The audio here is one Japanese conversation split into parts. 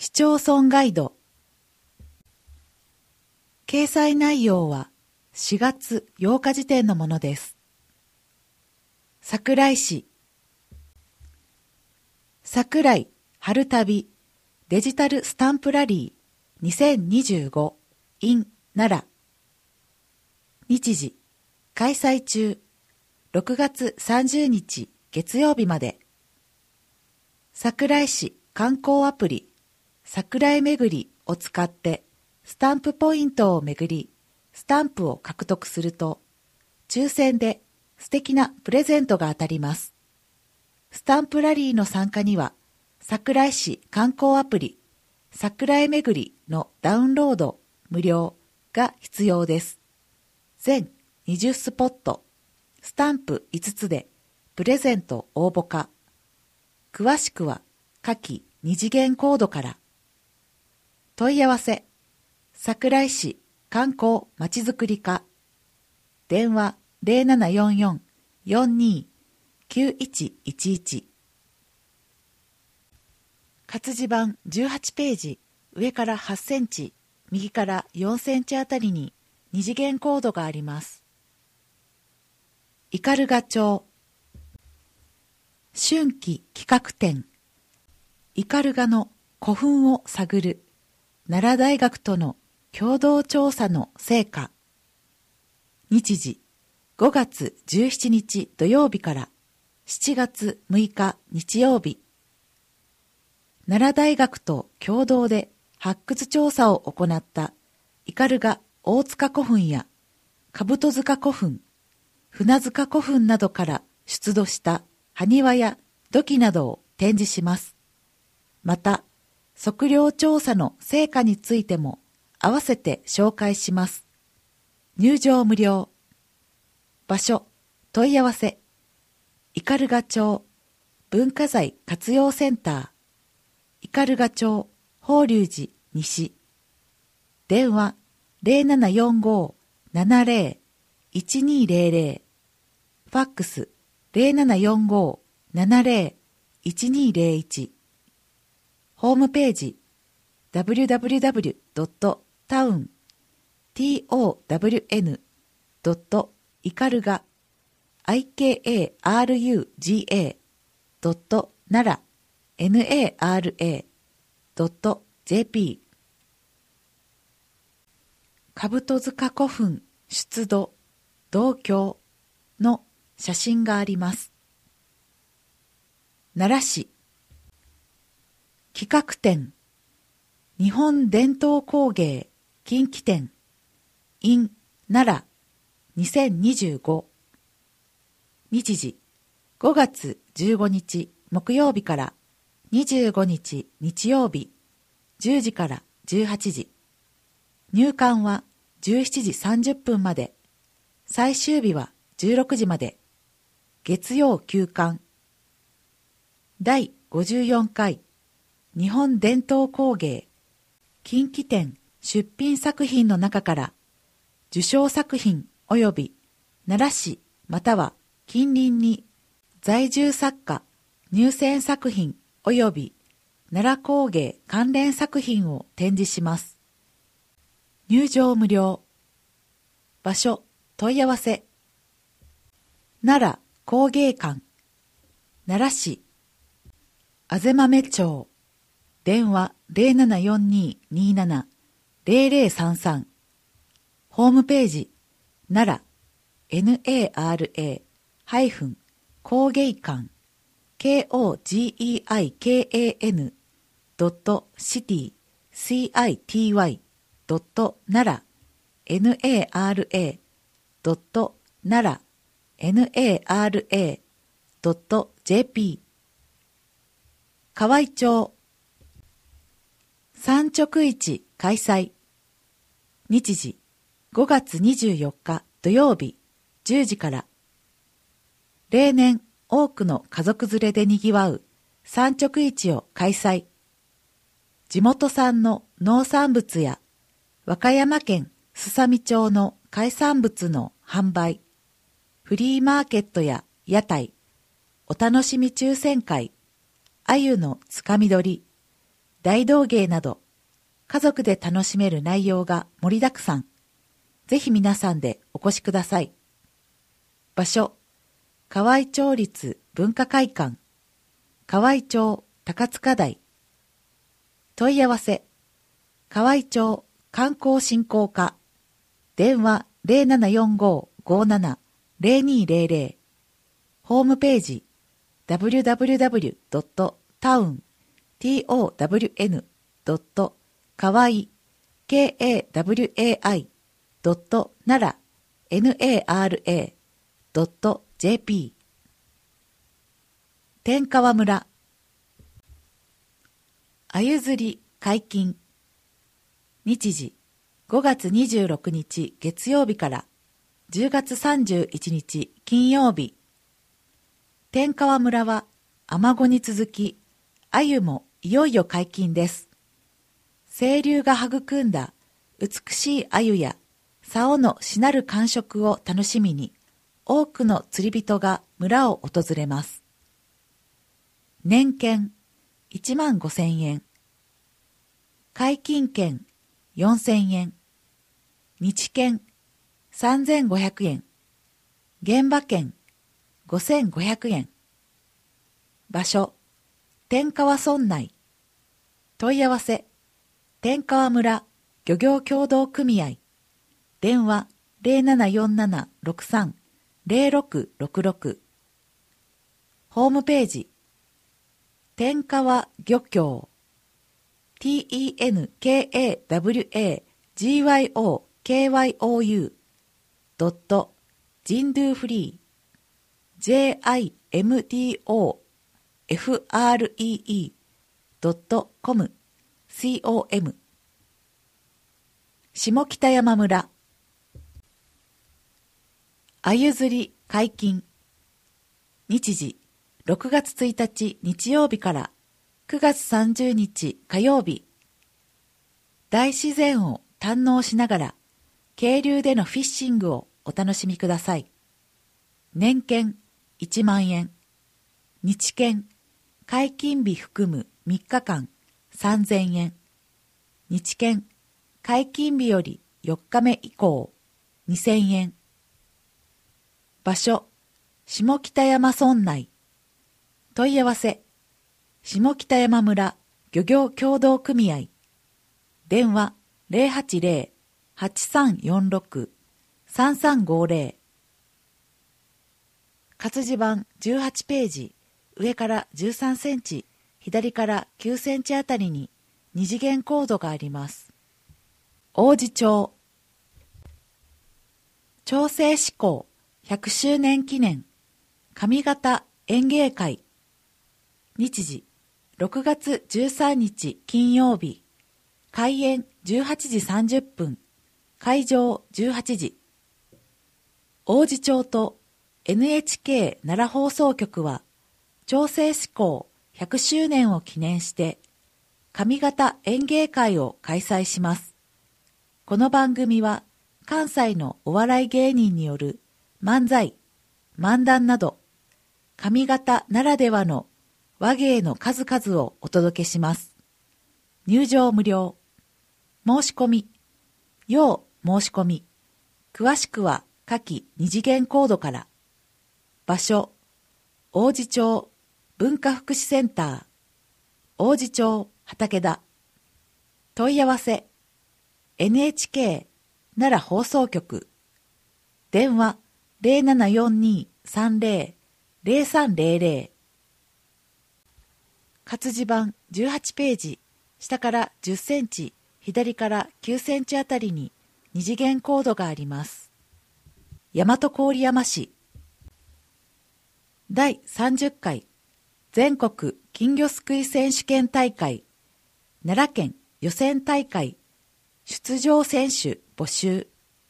市町村ガイド。掲載内容は4月8日時点のものです。桜井市。桜井春旅デジタルスタンプラリー2025 in 奈良。日時開催中6月30日月曜日まで。桜井市観光アプリ桜井めぐりを使ってスタンプポイントをめぐりスタンプを獲得すると抽選で素敵なプレゼントが当たります。スタンプラリーの参加には桜井市観光アプリ桜井めぐりのダウンロード無料が必要です。全20スポットスタンプ5つでプレゼント応募可。詳しくは下記2次元コードから。問い合わせ桜井市観光まちづくり課電話 0744-42-9111 活字版18ページ上から8センチ右から4センチあたりに2次元コードがあります。斑鳩町春季企画展斑鳩の古墳を探る奈良大学との共同調査の成果。日時5月17日土曜日から7月6日日曜日。奈良大学と共同で発掘調査を行った斑鳩大塚古墳や兜塚古墳、船塚古墳などから出土した埴輪や土器などを展示します。また、測量調査の成果についても合わせて紹介します。入場無料。場所、問い合わせ。斑鳩町文化財活用センター。斑鳩町法隆寺西。電話0745-70-1200。ファックス0745-70-1201。ホームページ www.town.ikarga.nara.jp 兜塚古墳出土銅鏡の写真があります。奈良市企画展日本伝統工芸近畿展 in 奈良2025。日時5月15日木曜日から25日日曜日10時から18時。入館は17時30分まで。最終日は16時まで。月曜休館。第54回日本伝統工芸近畿展出品作品の中から受賞作品及び奈良市または近隣に在住作家入選作品及び奈良工芸関連作品を展示します。入場無料。場所問い合わせ奈良工芸館奈良市あぜまめ町電話 0742-27-0033 ホームページ奈良 NARA- 工芸館 KOGEIKAN.city CITY.nara NARA.nara.jp 河合町産直市開催。日時5月24日土曜日10時から。例年多くの家族連れでにぎわう産直市を開催。地元産の農産物や和歌山県すさみ町の海産物の販売、フリーマーケットや屋台、お楽しみ抽選会、鮎のつかみ取り、 大道芸など、家族で楽しめる内容が盛りだくさん。ぜひ皆さんでお越しください。場所、河合町立文化会館、河合町高塚台。問い合わせ、河合町観光振興課、電話0745-57-0200、ホームページ www.town.kawai.nara.jp 天川村あゆ釣り解禁。日時5月26日月曜日から10月31日金曜日。天川村はアマゴに続き、アユもいよいよ解禁です。清流が育んだ美しいアユや竿のしなる感触を楽しみに、多くの釣り人が村を訪れます。年券15,000円。解禁券4,000円。日券3,500円。現場券5,500円。場所、天川村内。問い合わせ、天川村漁業協同組合。電話0747-63-0666。ホームページ、天川漁協。tenkawagyokyou.jimdofree.com。 下北山村あゆ釣り解禁。日時6月1日日曜日から9月30日火曜日。大自然を堪能しながら渓流でのフィッシングをお楽しみください。年券1万円。日券解禁日含む3日間3,000円。日券解禁日より4日目以降2,000円。場所、下北山村内。問い合わせ、下北山村漁業協同組合。電話080-8346-3350。活字版18ページ、上から13センチ、左から9センチあたりに二次元コードがあります。王子町町制施行100周年記念上方演芸会。日時6月13日金曜日。開演18時30分。会場18時。王子町と NHK 奈良放送局は町制施行100周年を記念して上方演芸会を開催します。この番組は関西のお笑い芸人による漫才、漫談など上方ならではの話芸の数々をお届けします。入場無料。申し込み。要申し込み。詳しくは下記二次元コードから。場所、王子町文化福祉センター。王子町畠田。問い合わせ、NHK 奈良放送局。電話0742-30-0300。活字版18ページ、下から10センチ、左から9センチあたりに二次元コードがあります。大和郡山市第30回全国金魚すくい選手権大会奈良県予選大会出場選手募集。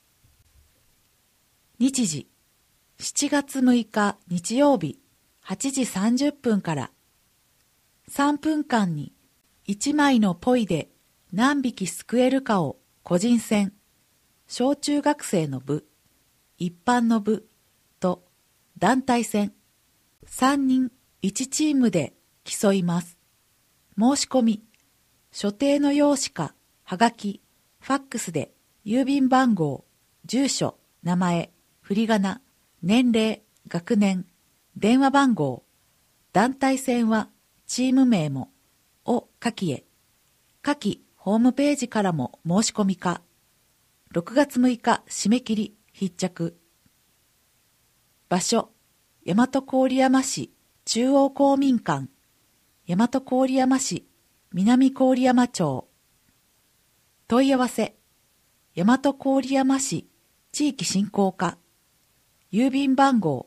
日時7月6日日曜日8時30分から3分間に1枚のポイで何匹すくえるかを個人戦、小中学生の部、一般の部と団体戦、3人1チームで競います。申し込み、 所定の用紙か、はがき、ファックスで、郵便番号、住所、名前、振り仮名、年齢、学年、電話番号、団体戦はチーム名も、を書きへ。下記ホームページからも申し込みか。6月6日締め切り必着。場所、大和郡山市中央公民館、大和郡山市南郡山町。問い合わせ、大和郡山市地域振興課、郵便番号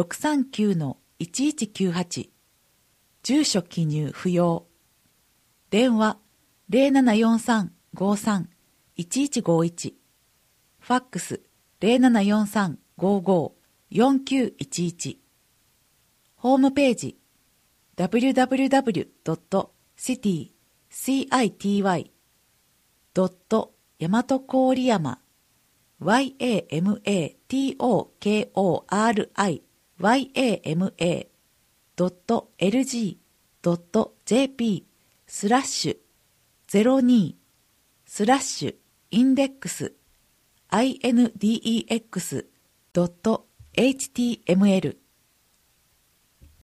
639-1198、住所記入不要。電話 0743-53-1151、ファックス 0743-55-4911。ホームページ www.cityymatokoryama.yamato.jp/02/index.html